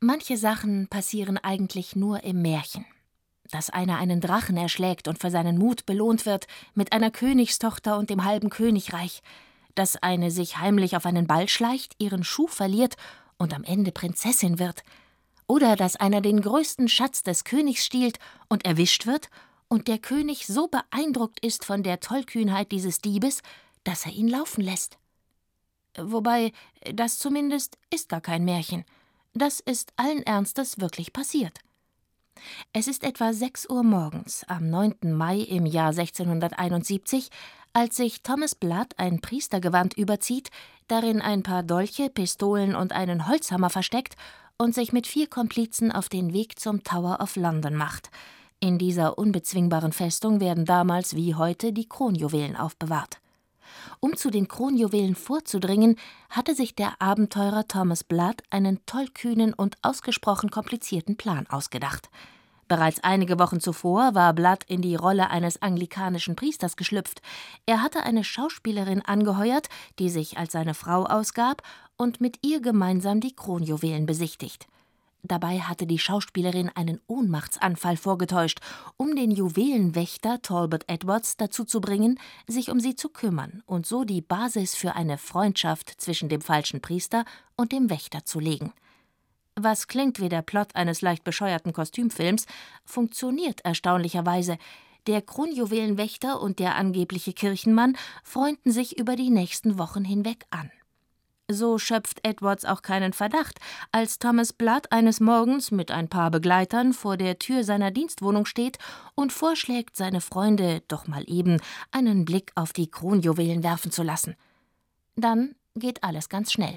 Manche Sachen passieren eigentlich nur im Märchen. Dass einer einen Drachen erschlägt und für seinen Mut belohnt wird mit einer Königstochter und dem halben Königreich. Dass eine sich heimlich auf einen Ball schleicht, ihren Schuh verliert und am Ende Prinzessin wird. Oder dass einer den größten Schatz des Königs stiehlt und erwischt wird und der König so beeindruckt ist von der Tollkühnheit dieses Diebes, dass er ihn laufen lässt. Wobei, das zumindest ist gar kein Märchen. Das ist allen Ernstes wirklich passiert. Es ist etwa 6 Uhr morgens am 9. Mai im Jahr 1671, als sich Thomas Blood ein Priestergewand überzieht, darin ein paar Dolche, Pistolen und einen Holzhammer versteckt und sich mit 4 Komplizen auf den Weg zum Tower of London macht. In dieser unbezwingbaren Festung werden damals wie heute die Kronjuwelen aufbewahrt. Um zu den Kronjuwelen vorzudringen, hatte sich der Abenteurer Thomas Blood einen tollkühnen und ausgesprochen komplizierten Plan ausgedacht. Bereits einige Wochen zuvor war Blood in die Rolle eines anglikanischen Priesters geschlüpft. Er hatte eine Schauspielerin angeheuert, die sich als seine Frau ausgab und mit ihr gemeinsam die Kronjuwelen besichtigt. Dabei hatte die Schauspielerin einen Ohnmachtsanfall vorgetäuscht, um den Juwelenwächter Talbot Edwards dazu zu bringen, sich um sie zu kümmern und so die Basis für eine Freundschaft zwischen dem falschen Priester und dem Wächter zu legen. Was klingt wie der Plot eines leicht bescheuerten Kostümfilms, funktioniert erstaunlicherweise. Der Kronjuwelenwächter und der angebliche Kirchenmann freunden sich über die nächsten Wochen hinweg an. So schöpft Edwards auch keinen Verdacht, als Thomas Blood eines Morgens mit ein paar Begleitern vor der Tür seiner Dienstwohnung steht und vorschlägt, seine Freunde doch mal eben einen Blick auf die Kronjuwelen werfen zu lassen. Dann geht alles ganz schnell.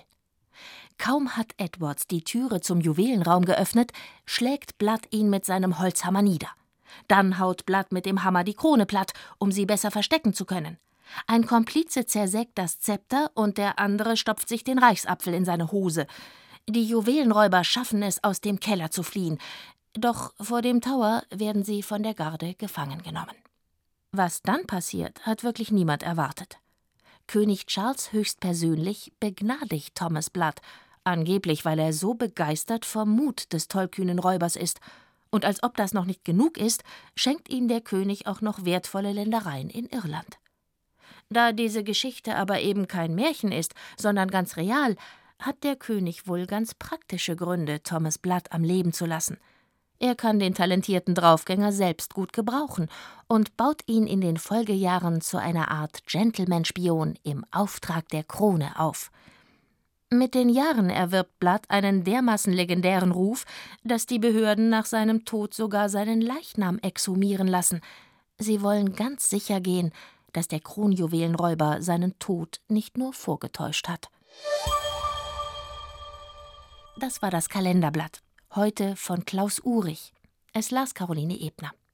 Kaum hat Edwards die Türe zum Juwelenraum geöffnet, schlägt Blood ihn mit seinem Holzhammer nieder. Dann haut Blood mit dem Hammer die Krone platt, um sie besser verstecken zu können. Ein Komplize zersägt das Zepter und der andere stopft sich den Reichsapfel in seine Hose. Die Juwelenräuber schaffen es, aus dem Keller zu fliehen. Doch vor dem Tower werden sie von der Garde gefangen genommen. Was dann passiert, hat wirklich niemand erwartet. König Charles höchstpersönlich begnadigt Thomas Blood, angeblich weil er so begeistert vom Mut des tollkühnen Räubers ist. Und als ob das noch nicht genug ist, schenkt ihm der König auch noch wertvolle Ländereien in Irland. Da diese Geschichte aber eben kein Märchen ist, sondern ganz real, hat der König wohl ganz praktische Gründe, Thomas Blood am Leben zu lassen. Er kann den talentierten Draufgänger selbst gut gebrauchen und baut ihn in den Folgejahren zu einer Art Gentleman-Spion im Auftrag der Krone auf. Mit den Jahren erwirbt Blood einen dermaßen legendären Ruf, dass die Behörden nach seinem Tod sogar seinen Leichnam exhumieren lassen. Sie wollen ganz sicher gehen, dass der Kronjuwelenräuber seinen Tod nicht nur vorgetäuscht hat. Das war das Kalenderblatt. Heute von Klaus Uhrig. Es las Caroline Ebner.